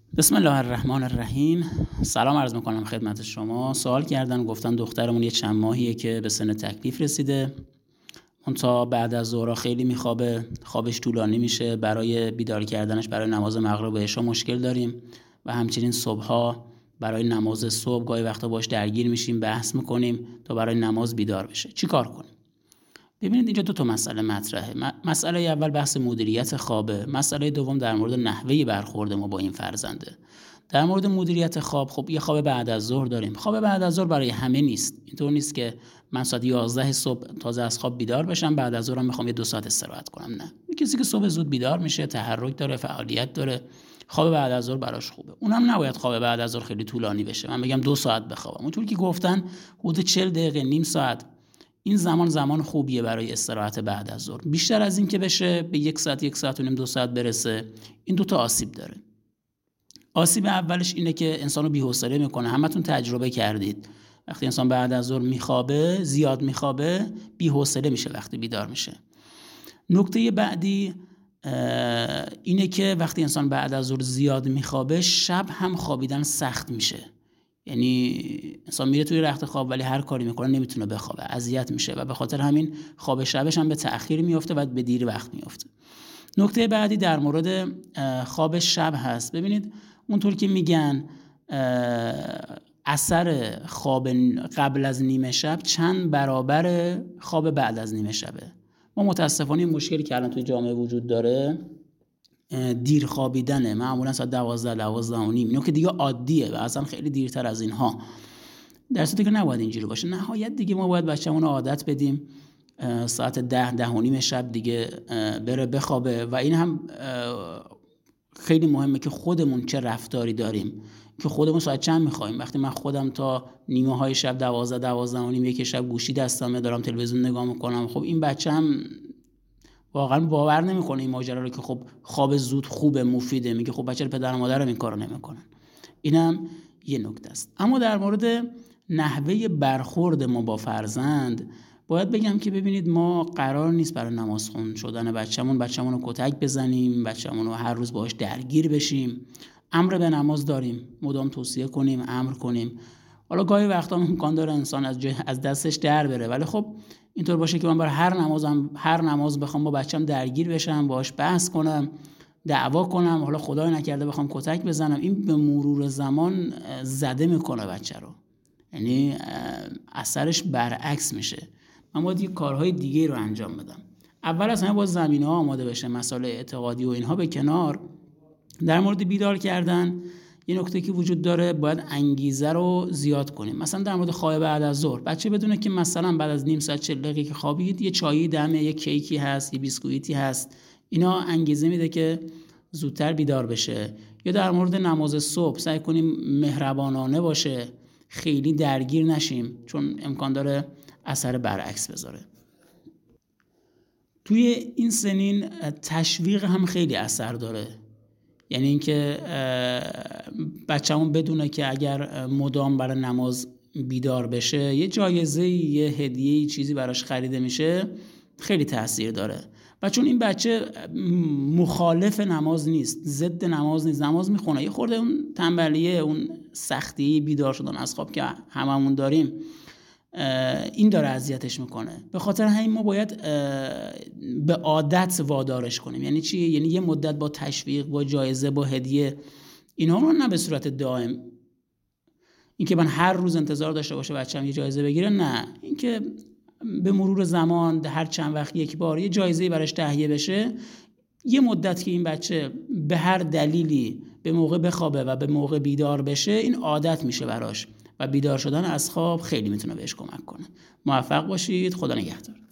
بسم الله الرحمن الرحیم. سلام عرض میکنم خدمت شما. سوال کردن گفتن دخترمون یه چند ماهیه که به سن تکلیف رسیده، اون تا بعد از ظهر خیلی میخوابه، خوابش طولانی میشه، برای بیدار کردنش برای نماز مغرب و عشا مشکل داریم و همچنین صبحها برای نماز صبح گاهی وقتا باش درگیر میشیم، بحث میکنیم تا برای نماز بیدار بشه. چی کار کنیم؟ ببینید اینجا دو تا مسئله مطرحه. مسئله اول بحث مدیریت خوابه، مسئله دوم در مورد نحوه برخورد ما با این فرزنده. در مورد مدیریت خواب، خب یه خواب بعد از ظهر داریم. خواب بعد از ظهر برای همه نیست. اینطور نیست که من ساعت 11 صبح تازه از خواب بیدار بشم، بعد از ظهرم میخوام یه 2 ساعت استراحت کنم. نه، کسی که صبح زود بیدار میشه، تحرک داره، فعالیت داره، خواب بعد از ظهر براش خوبه. اونم نباید خواب بعد از ظهر خیلی طولانی بشه. من بگم 2 ساعت بخوابم. اونطور که گفتن حدود 40 دقیقه، نیم ساعت، این زمان خوبیه برای استراحت بعد از ظهر. بیشتر از این که بشه به 1 ساعت، 1 ساعت و نیم، 2 ساعت برسه، این 2 تا آسیب داره. آسیب اولش اینه که انسانو بی‌حوصله میکنه. همتون تجربه کردید وقتی انسان بعد از ظهر میخوابه، زیاد میخوابه، بی‌حوصله میشه وقتی بیدار میشه. نکته بعدی اینه که وقتی انسان بعد از ظهر زیاد میخوابه، شب هم خوابیدن سخت میشه. یعنی انسان میره توی رخت خواب ولی هر کاری میکنه نمیتونه بخوابه، اذیت میشه و به خاطر همین خواب شبش هم به تأخیر میفته و به دیر وقت میفته. نکته بعدی در مورد خواب شب هست. ببینید اونطور که میگن اثر خواب قبل از نیمه شب چند برابر خواب بعد از نیمه شبه. ما متاسفانه این مشکلی که الان توی جامعه وجود داره، دیر خوابیدنه، معمولا ساعت 12 و نیم، اینو که دیگه عادیه و اصلا خیلی دیرتر از اینها، در صورتی که نباید اینجوری باشه. نهایت دیگه ما باید بچه‌مون رو عادت بدیم ساعت 10 و نیم شب دیگه بره بخوابه. و این هم خیلی مهمه که خودمون چه رفتاری داریم، که خودمون ساعت چند میخوایم. وقتی من خودم تا نیمه های شب 12 و نیم، یک شب گوشی دستمه دارم تلویزیون نگاه میکنم، خب این بچه هم واقعا باور نمیکنه این ماجرا رو که خب خواب زود خوبه، مفیده. میگه خب بچه پدر و مادرم این کارو نمیکنن. اینم یه نکته است. اما در مورد نحوه برخورد ما با فرزند باید بگم که ببینید ما قرار نیست برای نماز خون شدن بچه‌مون رو کتک بزنیم، بچه‌مون رو هر روز باهاش درگیر بشیم. امر به نماز داریم، مدام توصیه کنیم، امر کنیم. حالا گاهی وقتا امکان داره انسان از دستش در بره، ولی خب اینطور باشه که من برای هر نماز بخوام با بچه‌م درگیر بشم، باهاش بحث کنم، دعوا کنم، حالا خدای نکرده بخوام کتک بزنم، این به مرور زمان زده میکنه بچه رو. یعنی اثرش برعکس میشه. من باید یه کارهای دیگه رو انجام بدم. اول از همه باید زمینه‌ها آماده بشه، مسائل اعتقادی و اینها به کنار. در مورد بیدار کردن یه نکته که وجود داره، باید انگیزه رو زیاد کنیم. مثلا در مورد خواب بعد از ظهر، بچه بدونه که مثلا بعد از نیم ساعت 40 دقیقه که خوابید یه چایی دمه، یه کیکی هست، یه بیسکویتی هست، اینا انگیزه میده که زودتر بیدار بشه. یا در مورد نماز صبح سعی کنیم مهربانانه باشه، خیلی درگیر نشیم، چون امکان داره اثر برعکس بذاره. توی این سنین تشویق هم خیلی اثر داره. یعنی اینکه بچه‌مون بدونه که اگر مدام برای نماز بیدار بشه، یه جایزه، یه هدیه، چیزی براش خریده میشه، خیلی تاثیر داره. و چون این بچه مخالف نماز نیست، ضد نماز نیست، نماز میخونه، یه خورده اون تنبلیه، اون سختی بیدار شدن از خواب که هممون داریم، این داره اذیتش میکنه. به خاطر همین ما باید به عادت وادارش کنیم. یعنی چی؟ یعنی یه مدت با تشویق، با جایزه، با هدیه، اینها رو نه به صورت دائم. اینکه من هر روز انتظار داشته باشه بچه‌م یه جایزه بگیره، نه. اینکه به مرور زمان هر چند وقت یک بار یه جایزه‌ای براش تهیه بشه، یه مدت که این بچه به هر دلیلی به موقع بخوابه و به موقع بیدار بشه، این عادت میشه براش و بیدار شدن از خواب خیلی میتونه بهش کمک کنه. موفق باشید. خدا نگهدار.